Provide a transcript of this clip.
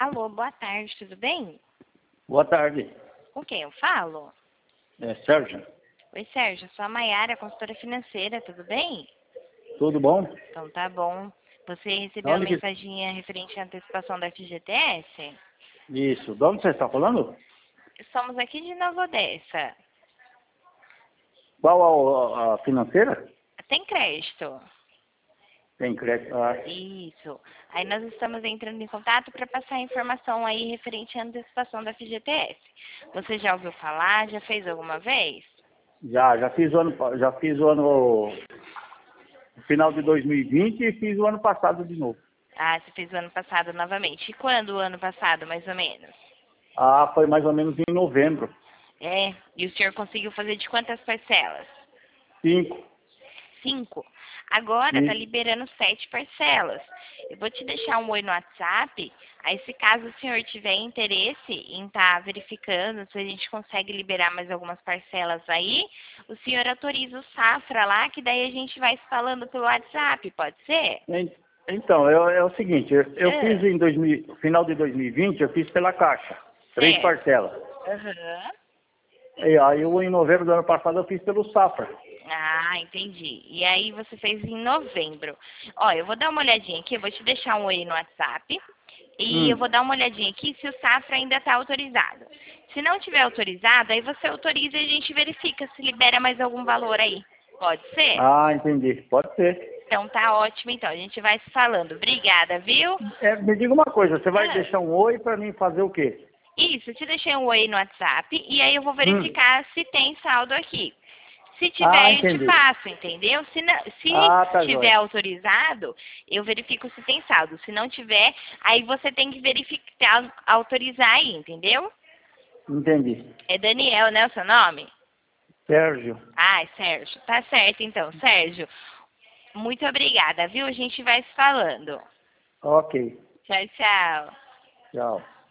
Alô, boa tarde, tudo bem? Boa tarde. Com quem eu falo? É Sérgio. Oi, Sérgio, sou a Maiara, consultora financeira, tudo bem? Tudo bom? Então tá bom. Você recebeu Da uma onde que... mensaginha referente à antecipação da FGTS? Isso. De onde você está falando? Somos aqui de Nova Odessa. Qual a financeira? Tem crédito? Tem crédito. Ah, Isso. Aí nós estamos entrando em contato para passar a informação aí referente à antecipação da FGTS. Você já ouviu falar? Já fez alguma vez? já fiz o ano no final de 2020 e fiz o ano passado de novo. Ah, você fez o ano passado novamente. E quando o ano passado, mais ou menos? Ah, foi mais ou menos em novembro. É. E o senhor conseguiu fazer de quantas parcelas? 5. 5. Agora tá E, liberando 7 parcelas. Eu vou te deixar um oi no WhatsApp. Aí, se caso o senhor tiver interesse em estar verificando se a gente consegue liberar mais algumas parcelas aí, o senhor autoriza o Safra lá, que daí a gente vai se falando pelo WhatsApp, pode ser? então, é o seguinte, eu fiz Ah, em no final de 2020, eu fiz pela Caixa. 3 certo. parcelas. Aham. E aí em novembro do ano passado eu fiz pelo Safra. Ah, entendi. E aí você fez em novembro. Ó, eu vou dar uma olhadinha aqui, eu vou te deixar um oi no WhatsApp. E eu vou dar uma olhadinha aqui se o Safra ainda está autorizado. Se não tiver autorizado, aí você autoriza e a gente verifica se libera mais algum valor aí. Pode ser? Ah, entendi. Pode ser. Então tá ótimo, então. A gente vai se falando. Obrigada, viu? Me diga uma coisa, você vai Ah, deixar um oi para mim fazer o quê? isso, eu te deixei um oi no WhatsApp e aí eu vou Hum. verificar se tem saldo aqui. Se Ah, tiver, eu te entendi. passo, entendeu? Se Ah, tá tiver jóia. autorizado, eu verifico se tem saldo. Se não tiver, aí você tem que verificar, autorizar aí, entendeu? Entendi. É Daniel, né, o seu nome? Sérgio. Ah, é Sérgio. Tá certo, então. Sérgio, muito obrigada, viu? A gente vai se falando. Ok. Tchau, tchau. Tchau.